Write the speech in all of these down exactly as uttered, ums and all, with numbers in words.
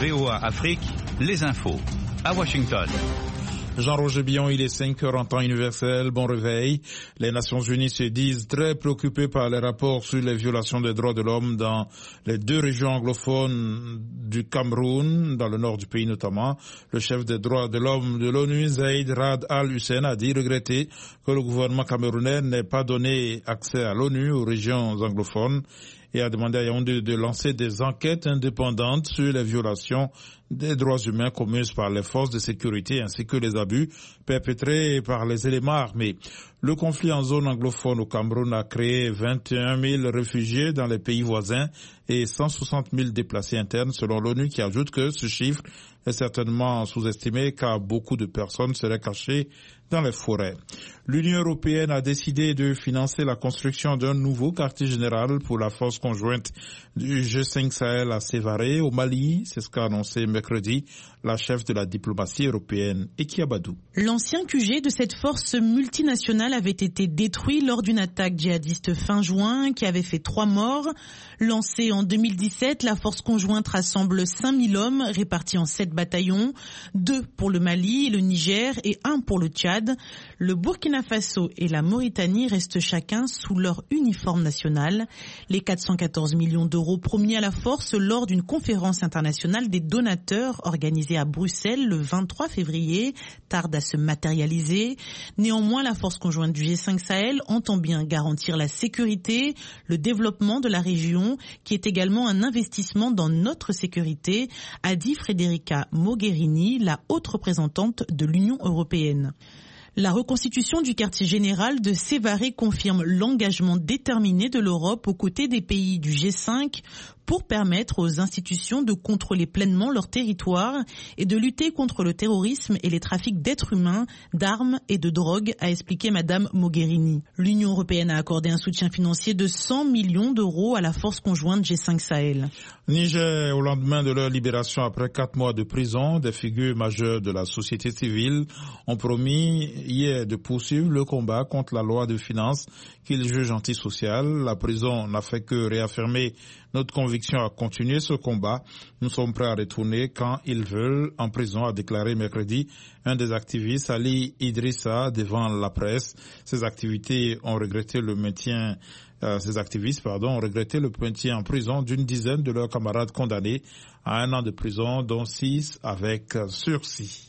V O A Afrique, les infos. À Washington. Jean-Roger Billon, il est cinq heures en temps universel. Bon réveil. Les Nations Unies se disent très préoccupées par les rapports sur les violations des droits de l'homme dans les deux régions anglophones du Cameroun, dans le nord du pays notamment. Le chef des droits de l'homme de l'ONU, Zeid Ra'ad Al-Hussein, a dit regretter que le gouvernement camerounais n'ait pas donné accès à l'ONU aux régions anglophones et a demandé à Yaoundé de lancer des enquêtes indépendantes sur les violations des droits humains commises par les forces de sécurité ainsi que les abus perpétrés par les éléments armés. Le conflit en zone anglophone au Cameroun a créé vingt et un mille réfugiés dans les pays voisins et cent soixante mille déplacés internes selon l'ONU, qui ajoute que ce chiffre est certainement sous-estimé car beaucoup de personnes seraient cachées dans les forêts. L'Union européenne a décidé de financer la construction d'un nouveau quartier général pour la force conjointe du G cinq Sahel à Sévaré, au Mali. C'est ce qu'a annoncé mercredi la chef de la diplomatie européenne, Eki Abadou. L'ancien Q G de cette force multinationale avait été détruit lors d'une attaque djihadiste fin juin qui avait fait trois morts. Lancée en deux mille dix-sept, la force conjointe rassemble cinq mille hommes répartis en sept bataillons, deux pour le Mali et le Niger et un pour le Tchad. Le Burkina Faso et la Mauritanie restent chacun sous leur uniforme national. Les quatre cent quatorze millions d'euros promis à la force lors d'une conférence internationale des donateurs organisée à Bruxelles le vingt-trois février tardent à se matérialiser. Néanmoins, la force conjointe du G cinq Sahel entend bien garantir la sécurité, le développement de la région, qui est également un investissement dans notre sécurité, a dit Federica Mogherini, la haute représentante de l'Union européenne. La reconstitution du quartier général de Sévaré confirme l'engagement déterminé de l'Europe aux côtés des pays du G cinq pour permettre aux institutions de contrôler pleinement leur territoire et de lutter contre le terrorisme et les trafics d'êtres humains, d'armes et de drogue, a expliqué Madame Mogherini. L'Union européenne a accordé un soutien financier de cent millions d'euros à la force conjointe G cinq Sahel. Niger, au lendemain de leur libération après quatre mois de prison, des figures majeures de la société civile ont promis hier de poursuivre le combat contre la loi de finances qu'ils jugent antisociale. La prison n'a fait que réaffirmer notre conviction à continuer ce combat. Nous sommes prêts à retourner quand ils veulent en prison, a déclaré mercredi un des activistes, Ali Idrissa, devant la presse. Ces activités ont regretté le maintien Euh, ces activistes pardon, ont regretté le maintien en prison d'une dizaine de leurs camarades condamnés à un an de prison, dont six avec sursis.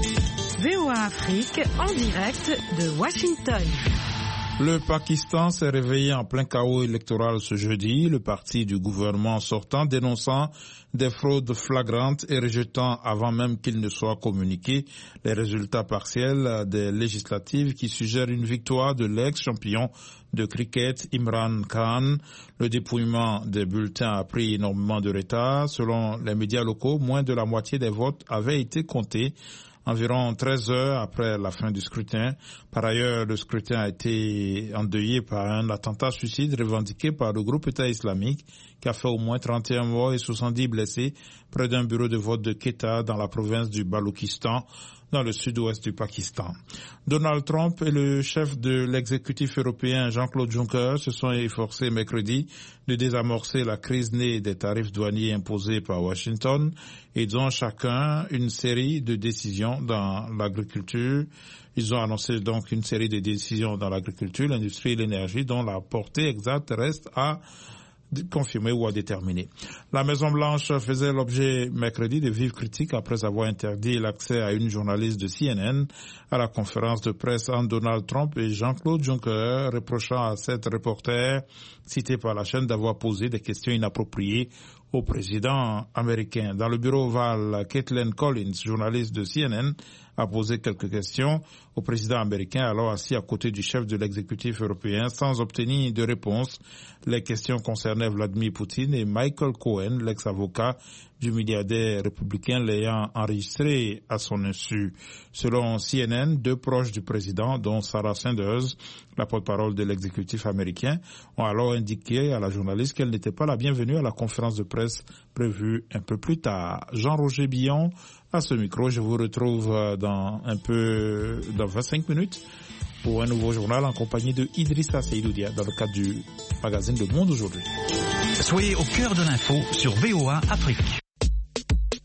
V O A Afrique, en direct de Washington. Le Pakistan s'est réveillé en plein chaos électoral ce jeudi. Le parti du gouvernement sortant dénonçant des fraudes flagrantes et rejetant avant même qu'il ne soit communiqué les résultats partiels des législatives qui suggèrent une victoire de l'ex-champion de cricket Imran Khan. Le dépouillement des bulletins a pris énormément de retard. Selon les médias locaux, moins de la moitié des votes avaient été comptés environ treize heures après la fin du scrutin. Par ailleurs, le scrutin a été endeuillé par un attentat suicide revendiqué par le groupe État islamique qui a fait au moins trente et un morts et soixante-dix blessés près d'un bureau de vote de Quetta dans la province du Baloutchistan, dans le sud-ouest du Pakistan. Donald Trump et le chef de l'exécutif européen Jean-Claude Juncker se sont efforcés mercredi de désamorcer la crise née des tarifs douaniers imposés par Washington. Ils ont chacun une série de décisions dans l'agriculture. Ils ont annoncé donc une série de décisions dans l'agriculture, l'industrie et l'énergie dont la portée exacte reste à confirmé ou à déterminer. La Maison-Blanche faisait l'objet mercredi de vives critiques après avoir interdit l'accès à une journaliste de C N N à la conférence de presse entre Donald Trump et Jean-Claude Juncker, reprochant à cette reporter citée par la chaîne d'avoir posé des questions inappropriées au président américain. Dans le bureau ovale, Kathleen Collins, journaliste de C N N, a posé quelques questions au président américain, alors assis à côté du chef de l'exécutif européen, sans obtenir de réponse. Les questions concernaient Vladimir Poutine et Michael Cohen, l'ex-avocat du milliardaire républicain l'ayant enregistré à son insu. Selon C N N, deux proches du président, dont Sarah Sanders, la porte-parole de l'exécutif américain, ont alors indiqué à la journaliste qu'elle n'était pas la bienvenue à la conférence de presse prévue un peu plus tard. Jean-Roger Billon, à ce micro, je vous retrouve dans un peu, dans vingt-cinq minutes pour un nouveau journal en compagnie de Idrissa Seydoudia dans le cadre du magazine Le Monde aujourd'hui. Soyez au cœur de l'info sur V O A Afrique.